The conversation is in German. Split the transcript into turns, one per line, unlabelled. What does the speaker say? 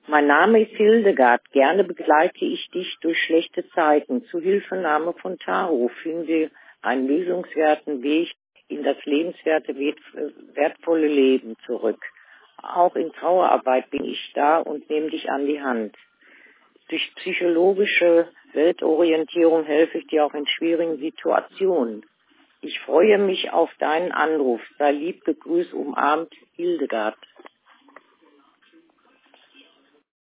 Mein Name ist Hildegard. Gerne begleite ich dich durch schlechte Zeiten. Zu Hilfenahme von Tarot finde einen lösungswerten Weg in das lebenswerte, wertvolle Leben zurück. Auch in Trauerarbeit bin ich da und nehme dich an die Hand. Durch psychologische Weltorientierung helfe ich dir auch in schwierigen Situationen. Ich freue mich auf deinen Anruf. Sei lieb gegrüßt, umarmt, Hildegard.